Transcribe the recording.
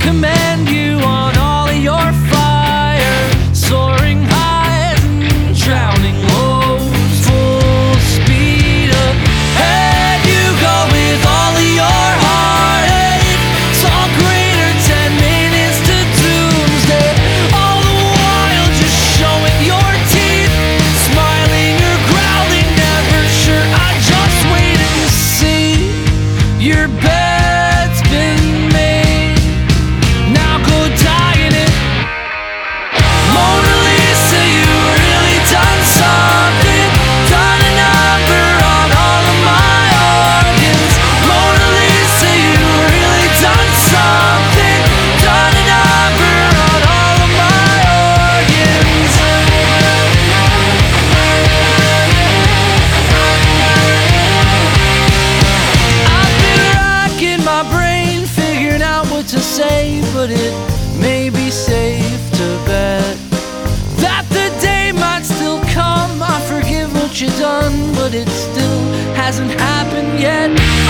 commend you on all of your fire, soaring highs and drowning lows, full speed ahead you go with all of your heartache. It's all greater, 10 minutes to doomsday, all the while just showing your teeth, smiling or growling, never sure. I just wait and see. Your bed's been made, now go die in it. Mona Lisa, you really done something, done a number on all of my organs. Mona Lisa, you really done something, done a number on all of my organs. I've been racking my brain, figuring out what to say, but it may be safe to bet that the day might still come. I forgive what you done, but it still hasn't happened yet.